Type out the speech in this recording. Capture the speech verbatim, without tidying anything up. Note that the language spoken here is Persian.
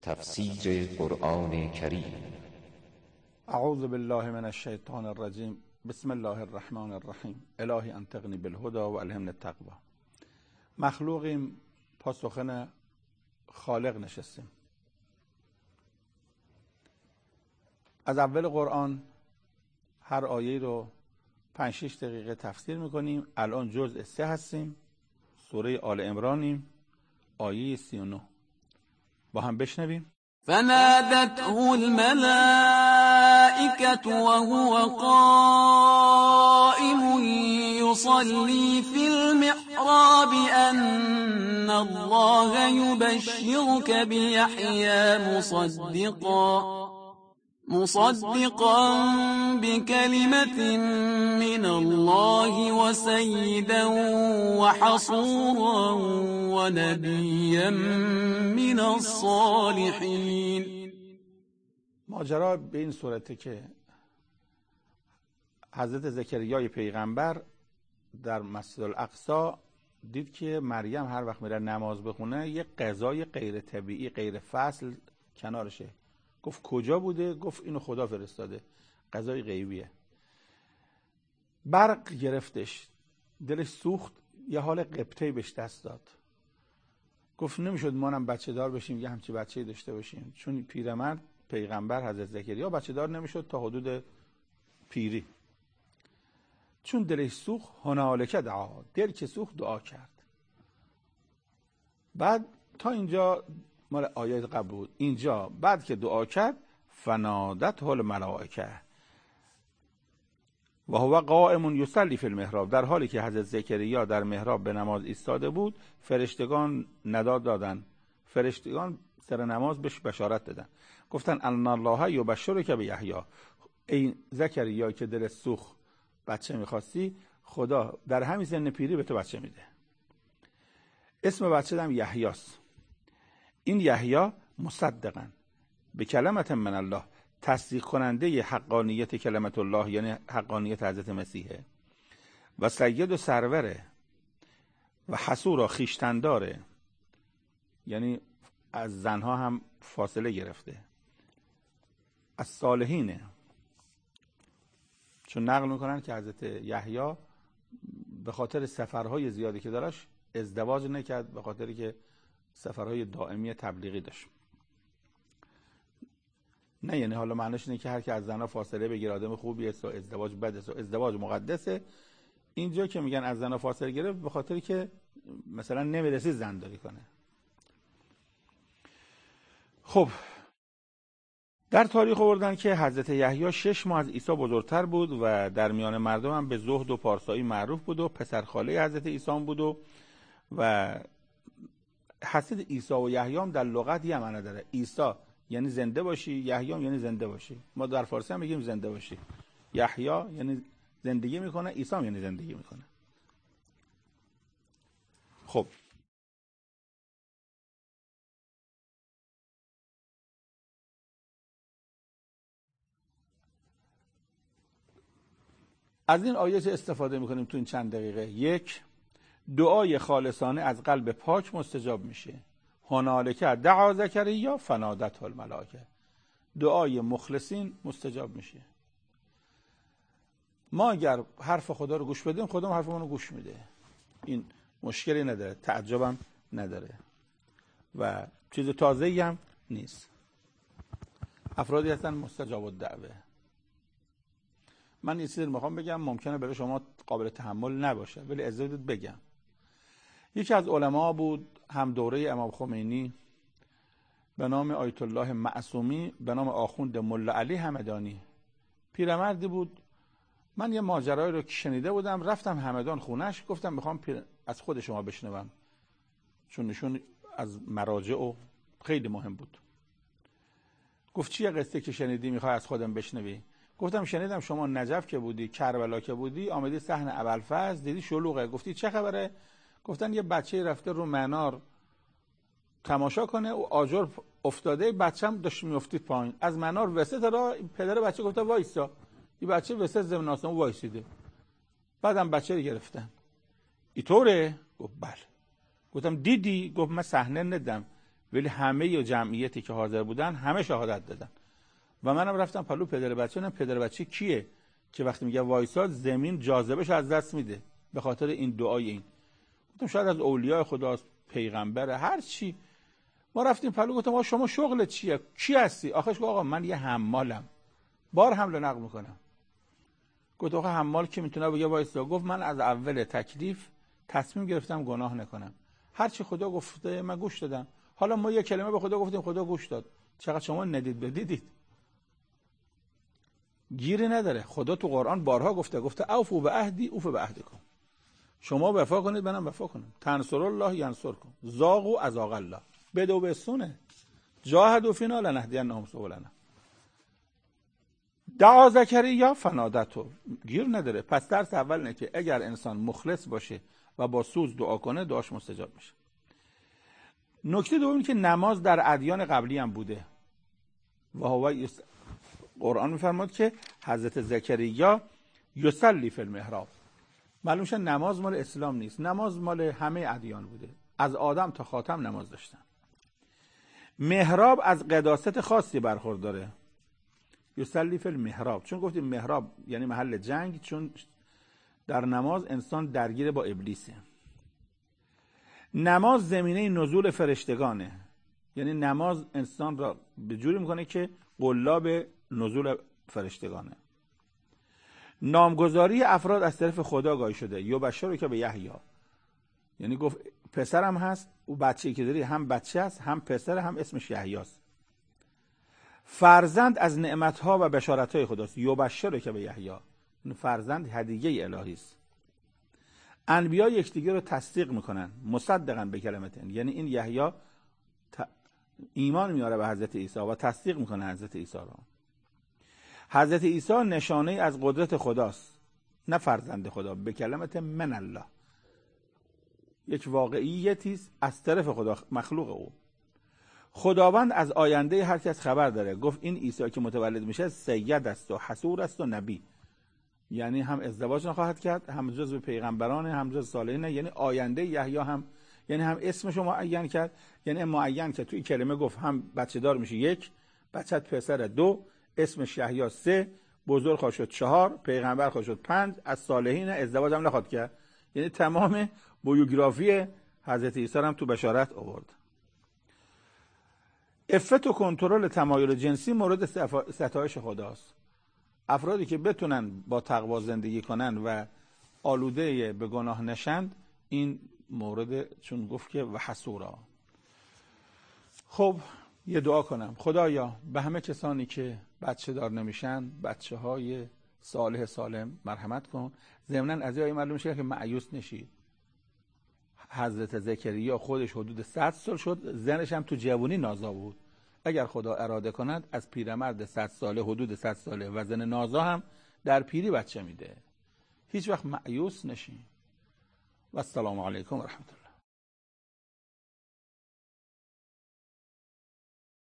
تفسیر قرآن کریم. اعوذ بالله من الشیطان الرجیم. بسم الله الرحمن الرحیم. الهی انطقنی بالهدی و الهمنی التقوی. مخلوقیم، پاسخن خالق نشستیم. از اول قرآن هر آیه رو پنج شش دقیقه تفسیر میکنیم. الان جزء سه هستیم، سوره آل عمرانیم، آیه سی و نه. با هم بشنویم. فنادته الملائكة وهو قائم يصلي في المحراب أن الله يبشرك بيحيى مصدقا مصدقا بكلمة من الله وسيدا وحصورا ونبيا من الصالحين. ماجرا به این صورته که حضرت زکریای پیغمبر در مسجد الاقصی دید که مریم هر وقت میره نماز بخونه یه غذای غیر طبیعی غیر فصل کنارشه. گفت کجا بوده؟ گفت اینو خدا فرستاده، غذای غیبیه. برق گرفتش، دلش سوخت، یه حال قبطه‌ای بهش دست داد. گفت نمیشد مانم بچه دار بشیم، یه همچی بچه‌ای داشته باشیم، چون پیرمرد پیغمبر حضرت زکریا بچه دار نمیشد تا حدود پیری. چون دلش سوخت، هنالک دعا، دل که سوخت دعا کرد. بعد تا اینجا مال آیات قبل بود. اینجا بعد که دعا کرد، فنادته الملائکه و هو قائم یصلی فی المحراب، در حالی که حضرت زکریا در محراب به نماز ایستاده بود، فرشتگان نداد دادن، فرشتگان سر نماز بهش بشارت دادن، گفتن ان الله یبشرک بیحیی، این زکریا که دل سوخت بچه میخواستی، خدا در همین سن پیری به تو بچه میده. اسم بچه هم یحیاست. این یحیی مصدقاً به کلمت من الله، تصدیق کننده حقانیت کلمت الله یعنی حقانیت حضرت مسیحه، و سید و سروره، و حصورا خیشتنداره، یعنی از زنها هم فاصله گرفته، از صالحینه. چون نقل میکنن که حضرت یحیی به خاطر سفرهای زیادی که داشت ازدواج نکرد، به خاطری که سفرهای دائمی تبلیغی داشت. نه یعنی حالا معنیش اینه که هر کی از زنها فاصله بگیره آدم خوبیه و ازدواج بده، ازدواج مقدسه. اینجا که میگن از زنها فاصله گرفت به خاطری که مثلا نمیرسی زنداری کنه. خب در تاریخ آوردن که حضرت یحیی شش ماه از عیسی بزرگتر بود و در میان مردم هم به زهد و پارسایی معروف بود و پسرخاله حضرت عیسی بود و و حضرت عیسی و یحیی هم در لغت یه معنی داره. عیسی یعنی زنده باشی، یحیی هم یعنی زنده باشی. ما در فارسی هم میگیم زنده باشی. یحیی یعنی زندگی میکنه، عیسی هم یعنی زندگی میکنه. خب از این آیه استفاده میکنیم تو این چند دقیقه. یک، دعای خالصانه از قلب پاک مستجاب میشه. هنالک دعا زکریا فنادته الملائکه، دعای مخلصین مستجاب میشه. ما اگر حرف خدا رو گوش بدیم، خدا حرف ما رو گوش میده. این مشکلی نداره، تعجبم نداره و چیز تازه‌ای هم نیست. افرادی هستن مستجاب الدعوه. من یه چیزی میخوام بگم، ممکنه برای شما قابل تحمل نباشه ولی اجازه بدید بگم. یکی از علما بود، هم دوره امام خمینی، به نام آیت الله معصومی، به نام آخوند ملا علی همدانی. پیرمردی بود. من یه ماجرایی رو که شنیده بودم، رفتم همدان خونش، گفتم میخوام پیر... از خود شما بشنوم، چون نشون از مراجع و خیلی مهم بود. گفت چیه قصه که شنیدی میخوای از خودم بشنوی؟ گفتم شنیدم شما نجف که بودی، کربلا که بودی، آمدی صحن ابوالفضل دیدی شلوغه. گفتی چه خبره؟ گفتن یه بچه رفته رو منار تماشا کنه و آجر افتاده، بچه‌م داشت میافتید پایین از منار وسط را. پدر بچه گفت وایسا. این بچه وسط زمین آسمون وایسیده. بعدم بچه رو گرفتن. اینطوره؟ گفت بله. گفتم دیدی؟ گفت من صحنه ندیدم ولی همه جمعیتی که حاضر بودن همه شهادت دادن و منم رفتم پلو پدر بچه. نه پدر بچه کیه که وقتی میگه وایساد زمین جاذبهش از دست میده به خاطر این دعای این؟ گفتم شاید از اولیاء خداست، پیغمبره، هر چی. ما رفتیم پلو، گفتم آقا شما شغلت چیه؟ کی هستی؟ آخرش گفت آقا من یه حمالم، بار حمل و نقل میکنم. گفت آقا حمال که میتونه بگه وایسا؟ گفت من از اول تکلیف تصمیم گرفتم گناه نکنم، هر چی خدا گفته من گوش دادم. حالا ما یه کلمه به خدا گفتیم، خدا گوش داد. چقدر شما ندید بدیدید، گیری نداره. خدا تو قرآن بارها گفته گفته اوفو به عهدی اوف به عهدکم، شما وفا کنید منم وفا کنم. تنصر الله ینصرکم، زاغوا ازاغ الله، بدو به سونه جاهدوا فینا لنهدینهم سبلنا. دعا زکریا فنادته، گیر نداره. پس درس اول اینه که اگر انسان مخلص باشه و با سوز دعا کنه دعاش مستجاب میشه. نکته دوم اینه که نماز در ادیان قبلی هم بوده و هو یس... قرآن میفرماد که حضرت زکریا یصلی فی المحراب. معلوم شد نماز مال اسلام نیست، نماز مال همه ادیان بوده، از آدم تا خاتم نماز داشتن. محراب از قداست خاصی برخورداره، یصلی فی المحراب، چون گفتیم محراب یعنی محل جنگ، چون در نماز انسان درگیر با ابلیسه. نماز زمینه نزول فرشتگانه، یعنی نماز انسان را به جوری میکنه که قلاب نزول فرشتگانه. نامگذاری افراد از طرف خدا گاهی شده، یبشر که به یحیی، یعنی گفت پسرم هست، او بچه‌ای که داری هم بچه است هم پسر هم اسمش یحیی است. فرزند از نعمتها و بشارتهای خداست، یبشر که به یحیی، فرزند هدیه الهی است. انبیا یکدیگر رو تصدیق میکنن، مصدقاً به کلمتن، یعنی این یحیی ایمان میاره به حضرت عیسی و تصدیق میکنه حضرت عیسی رو. حضرت عیسی نشانه از قدرت خداست، نه فرزند خدا، به کلمت من الله، یک واقعیتی است از طرف خدا، مخلوق او. خداوند از آینده هر کس خبر داره، گفت این عیسی که متولد میشه سید است و حصور است و نبی، یعنی هم ازدواج نخواهد کرد، هم جزو پیغمبران، هم جزو صالحین، یعنی آینده یحیی هم، یعنی هم اسمش رو معین کرد، یعنی معین که توی کلمه گفت هم بچه دار میشه یک، بچت پسر دو، اسمش یحیی سه، بزرگ خواهد شد چهار، پیغمبر خواهد شد پنج، از صالحین، ازدواج هم نخواهد کرد. یعنی تمام بیوگرافی حضرت عیسی هم تو بشارت آورد. عفت و کنترل تمایل جنسی مورد ستایش خداست. افرادی که بتونن با تقوا زندگی کنن و آلوده به گناه نشند، این مورد، چون گفت که و حسورا. خب یه دعا کنم، خدایا به همه کسانی که بچه دار نمیشن، بچه های صالح سالم مرحمت کن. ضمناً از این معلوم میشه که مایوس نشید. حضرت زکریا خودش حدود صد سال شد، زنش هم تو جوانی نازا بود. اگر خدا اراده کند از پیرمرد صد ساله، حدود صد ساله و زن نازا هم در پیری بچه میده. هیچ وقت مایوس نشین. و السلام علیکم و رحمت الله.